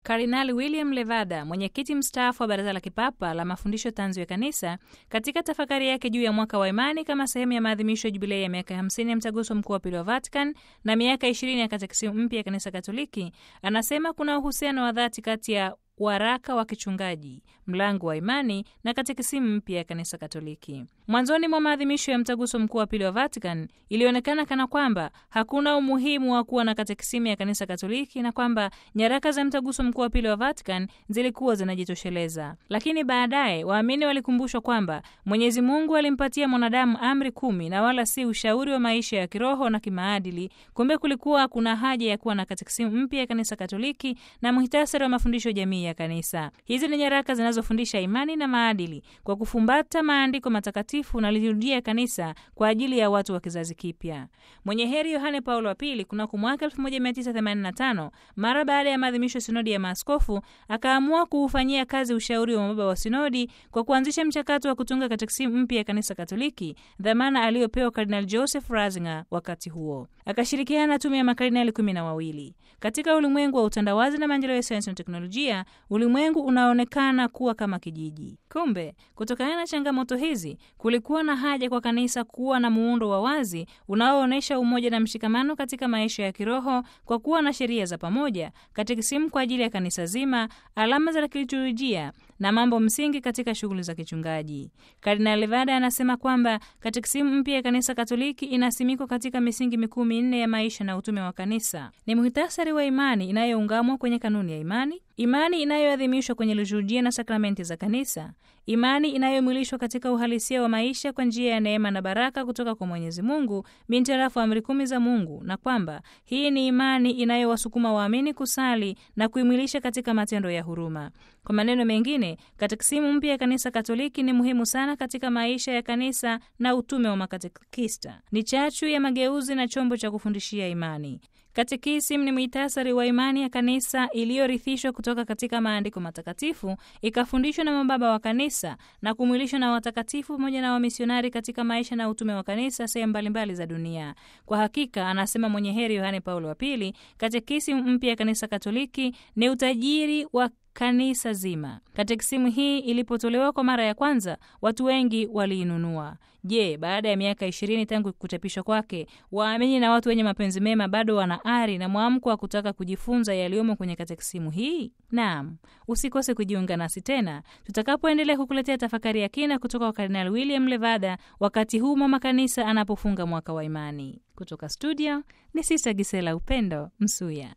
Kardinali William Levada, mwenyekiti mstaafu wa Baraza la Kipapa la Mafundisho Tanzu ya Kanisa, katika tafakari yake juu ya mwaka wa imani kama sehemu ya maadhimisho ya jubilei ya miaka 50 ya Mtaguso Mkuu wa Pili wa Vatican na miaka 20 ya Katekisimu mpya ya Kanisa Katoliki, anasema kuna uhusiano wa dhati kati ya waraka wa kichungaji, mlango wa imani na katekisimu mpya ya Kanisa Katoliki. Mwanzoni mwa maadhimisho ya Mtaguso Mkuu wa Pili wa Vatican, ilionekana kana kwamba hakuna umuhimu wa kuwa na katekisimu ya Kanisa Katoliki na kwamba nyaraka za Mtaguso Mkuu wa Pili wa Vatican zilikuwa zinajitosheleza. Lakini baadaye waamini walikumbushwa kwamba Mwenyezi Mungu alimpatia mwanadamu amri 10 na wala si ushauri wa maisha ya kiroho na kimaadili. Kumbe kulikuwa kuna haja ya kuwa na katekisimu mpya ya Kanisa Katoliki na muhtasari wa mafundisho jamii ya kanisa. Hizi ni nyaraka zinazofundisha imani na maadili kwa kufumbata maandiko matakatifu na liturujia ya kanisa kwa ajili ya watu wa kizazi kipya. Mwenye heri Yohane Paulo wa Pili kunako mwaka 1985, mara baada ya maadhimisho sinodi ya maaskofu, akaamua kuufanyia kazi ushauri wa mababa wa sinodi kwa kuanzisha mchakato wa kutunga katekisimu mpya ya Kanisa Katoliki, dhamana aliyopewa Kardinal Joseph Ratzinger wakati huo. Akashirikiana na tume ya makardinali 12. Katika ulimwengu wa utandawazi na maendeleo ya sayansi na teknolojia, ulimwengu unaonekana kuwa kama kijiji. Kumbe, kutokana na changamoto hizi, kulikuwa na haja kwa kanisa kuwa na muundo wa wazi unaoonyesha umoja na mshikamano katika maisha ya kiroho kwa kuwa na sheria za pamoja, katekisimu kwa ajili ya kanisa zima, alama za kiliturujia na mambo msingi katika shughuli za kichungaji. Kardinali Levada anasema kwamba katekisimu mpya ya Kanisa Katoliki inasimikwa katika misingi mikuu 4 ya maisha na utume wa kanisa. Ni muhtasari wa imani inayoungamwa kwenye kanuni ya imani, imani inayoadhimishwa kwenye liturujia na sakramenti za kanisa, imani inayomwilishwa katika uhalisia wa maisha kwa njia ya neema na baraka kutoka kwa Mwenyezi Mungu mintarafu amri 10 za Mungu, na kwamba hii ni imani inayowasukuma waamini kusali na kuimwilisha katika matendo ya huruma. Kwa maneno mengine, katekisimu mpya ya Kanisa Katoliki ni muhimu sana katika maisha ya kanisa na utume wa makatekista. Ni chachu ya mageuzi na chombo cha kufundishia imani. Katekisimu ni muhtasari wa imani ya kanisa iliyorithishwa kutoka katika maandiko matakatifu, ikafundishwa na mababa wa kanisa na kumwilishwa na watakatifu pamoja na wamisionari katika maisha na utume wa kanisa sehemu mbalimbali za dunia. Kwa hakika, anasema mwenye heri Yohane Paulo wa Pili, katekisimu mpya ya Kanisa Katoliki ni utajiri wa kanisa zima. Katekisimu hii ilipotolewa kwa mara ya kwanza, watu wengi waliinunua. Je, baada ya miaka 20 tangu kuchapishwa kwake, waamini na watu wenye mapenzi mema bado wana ari na mwamko wa kutaka kujifunza yaliyomo kwenye katekisimu hii? Naam, usikose kujiunga nasi tena tutakapoendelea kukuletea tafakari ya kina kutoka kwa Kardinali William Levada wakati huu mama kanisa anapofunga mwaka wa imani. Kutoka studio ni Sista Gisela Upendo Msuya.